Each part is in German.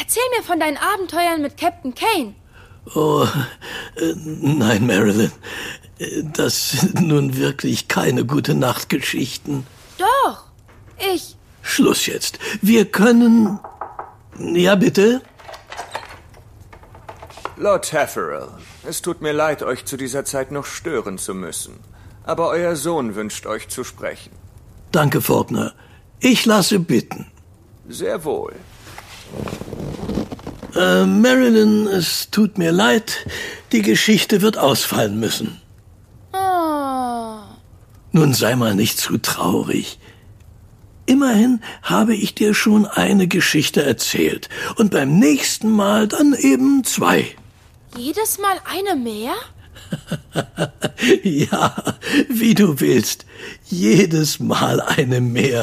Erzähl mir von deinen Abenteuern mit Captain Kane. Oh, nein, Marilyn. Das sind nun wirklich keine Gute-Nacht-Geschichten. Doch, Schluss jetzt. Wir können... Ja, bitte? Lord Taffarel, es tut mir leid, euch zu dieser Zeit noch stören zu müssen. Aber euer Sohn wünscht euch zu sprechen. Danke, Faulkner. Ich lasse bitten. Sehr wohl. Marilyn, es tut mir leid. Die Geschichte wird ausfallen müssen. Oh. Nun sei mal nicht zu traurig. Immerhin habe ich dir schon eine Geschichte erzählt. Und beim nächsten Mal dann eben 2. Jedes Mal eine mehr? Ja, wie du willst. Jedes Mal eine mehr.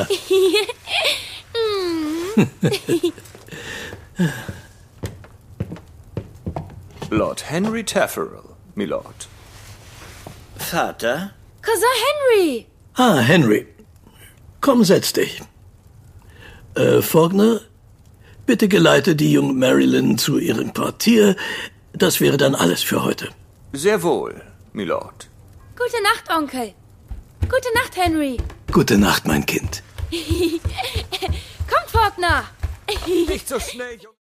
Lord Henry Taffarel, Milord. Vater? Cousin Henry! Ah, Henry. Komm, setz dich. Faulkner, bitte geleite die junge Marilyn zu ihrem Quartier. Das wäre dann alles für heute. Sehr wohl, Milord. Gute Nacht, Onkel. Gute Nacht, Henry. Gute Nacht, mein Kind. Kommt, Faulkner. Nicht so schnell, Junge.